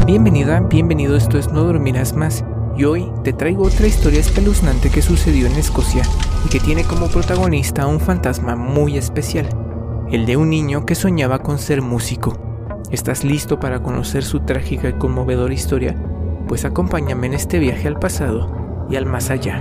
Bienvenido, esto es No Dormirás Más, y hoy te traigo otra historia espeluznante que sucedió en Escocia y que tiene como protagonista a un fantasma muy especial, el de un niño que soñaba con ser músico. ¿Estás listo para conocer su trágica y conmovedora historia? Pues acompáñame en este viaje al pasado y al más allá.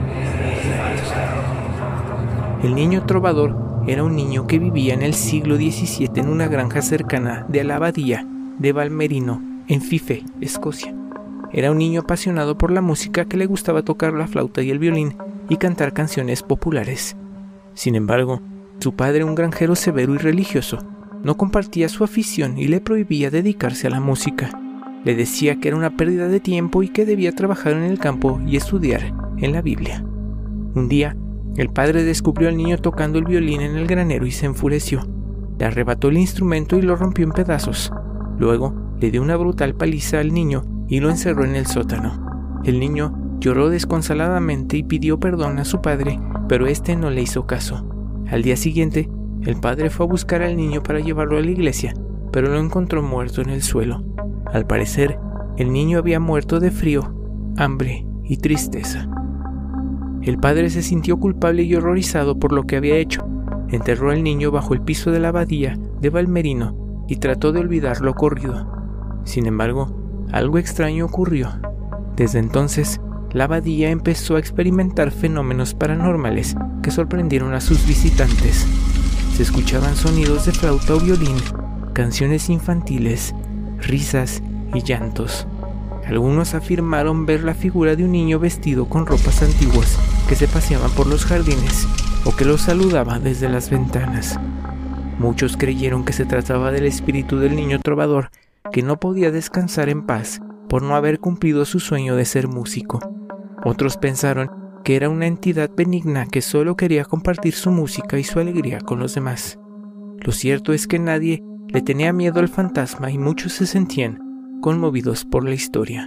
El niño trovador era un niño que vivía en el siglo XVII en una granja cercana de la abadía de Balmerino, en Fife, Escocia. Era un niño apasionado por la música que le gustaba tocar la flauta y el violín y cantar canciones populares. Sin embargo, su padre, un granjero severo y religioso, no compartía su afición y le prohibía dedicarse a la música. Le decía que era una pérdida de tiempo y que debía trabajar en el campo y estudiar en la Biblia. Un día, el padre descubrió al niño tocando el violín en el granero y se enfureció. Le arrebató el instrumento y lo rompió en pedazos. Luego, le dio una brutal paliza al niño y lo encerró en el sótano. El niño lloró desconsoladamente y pidió perdón a su padre, pero este no le hizo caso. Al día siguiente, el padre fue a buscar al niño para llevarlo a la iglesia, pero lo encontró muerto en el suelo. Al parecer, el niño había muerto de frío, hambre y tristeza. El padre se sintió culpable y horrorizado por lo que había hecho. Enterró al niño bajo el piso de la abadía de Balmerino y trató de olvidar lo ocurrido. Sin embargo, algo extraño ocurrió. Desde entonces, la abadía empezó a experimentar fenómenos paranormales que sorprendieron a sus visitantes. Se escuchaban sonidos de flauta o violín, canciones infantiles, risas y llantos. Algunos afirmaron ver la figura de un niño vestido con ropas antiguas que se paseaba por los jardines o que los saludaba desde las ventanas. Muchos creyeron que se trataba del espíritu del niño trovador que no podía descansar en paz por no haber cumplido su sueño de ser músico. Otros pensaron que era una entidad benigna que solo quería compartir su música y su alegría con los demás. Lo cierto es que nadie le tenía miedo al fantasma y muchos se sentían conmovidos por la historia.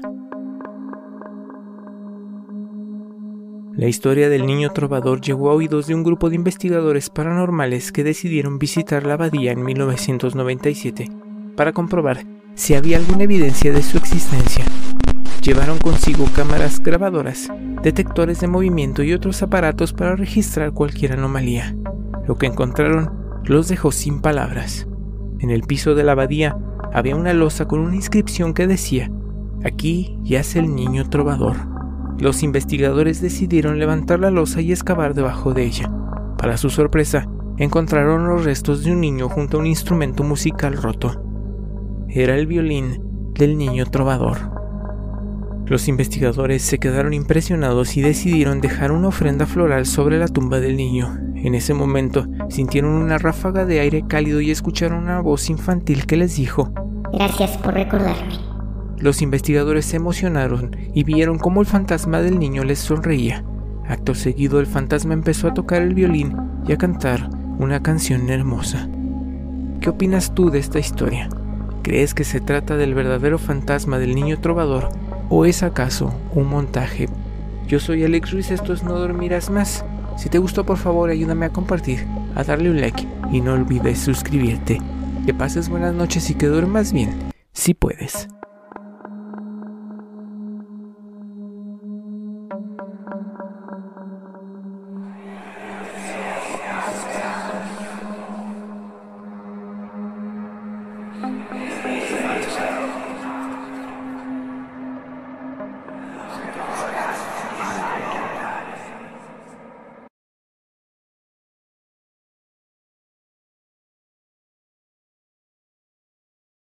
La historia del niño trovador llegó a oídos de un grupo de investigadores paranormales que decidieron visitar la abadía en 1997 para comprobar si había alguna evidencia de su existencia. Llevaron consigo cámaras grabadoras, detectores de movimiento y otros aparatos para registrar cualquier anomalía. Lo que encontraron los dejó sin palabras. En el piso de la abadía había una losa con una inscripción que decía: "Aquí yace el niño trovador". Los investigadores decidieron levantar la losa y excavar debajo de ella. Para su sorpresa, encontraron los restos de un niño junto a un instrumento musical roto. Era el violín del niño trovador. Los investigadores se quedaron impresionados y decidieron dejar una ofrenda floral sobre la tumba del niño. En ese momento, sintieron una ráfaga de aire cálido y escucharon una voz infantil que les dijo: "Gracias por recordarme". Los investigadores se emocionaron y vieron cómo el fantasma del niño les sonreía. Acto seguido, el fantasma empezó a tocar el violín y a cantar una canción hermosa. ¿Qué opinas tú de esta historia? ¿Crees que se trata del verdadero fantasma del niño trovador o es acaso un montaje? Yo soy Alex Ruiz, esto es No Dormirás Más. Si te gustó, por favor, ayúdame a compartir, a darle un like y no olvides suscribirte. Que pases buenas noches y que duermas bien, si puedes.